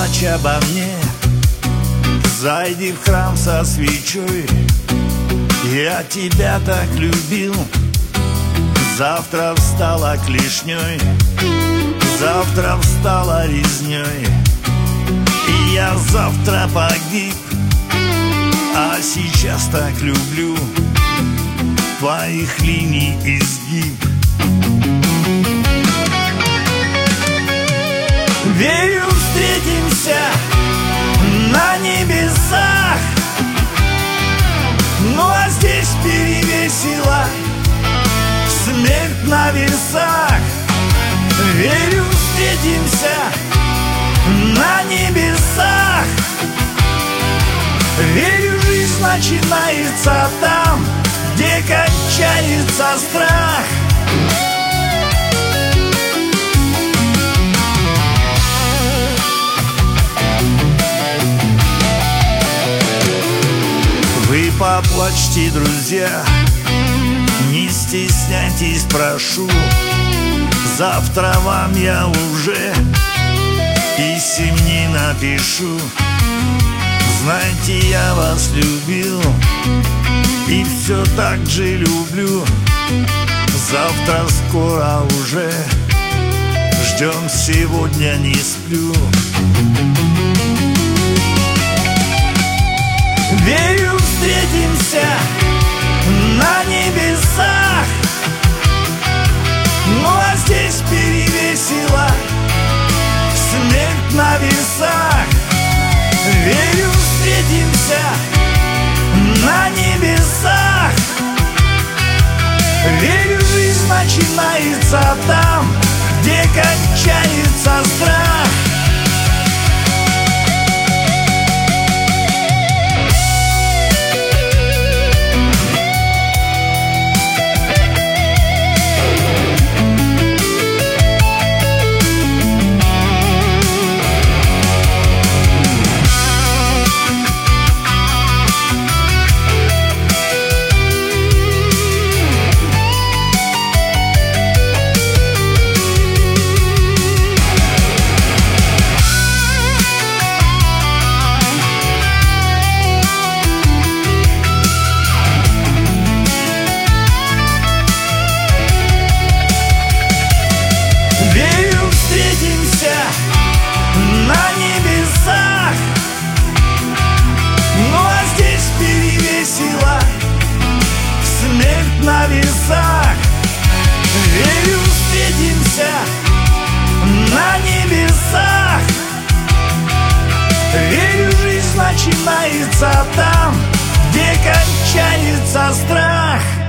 плачь обо мне, зайди в храм со свечой. Я тебя так любил, завтра встала клешней, завтра встала резней, и я завтра погиб, а сейчас так люблю твоих линий изгиб. Верю, встретимся на небесах, ну а здесь перевесила смерть на весах. Верю, встретимся на небесах. Верю, жизнь начинается там, где кончается страх. Вы поплачьте, друзья, не стесняйтесь, прошу. Завтра вам я уже писем не напишу. Знаете, я вас любил и все так же люблю. Завтра скоро уже ждем, сегодня не сплю. Верю, встретимся на небесах, ну а здесь перевесила смерть на весах. Верю, встретимся на небесах. Верю, жизнь начинается там, где кончается страх. На небесах, ну а здесь перевесила смерть на весах. Верю, встретимся на небесах. Верю, жизнь начинается там, где кончается страх.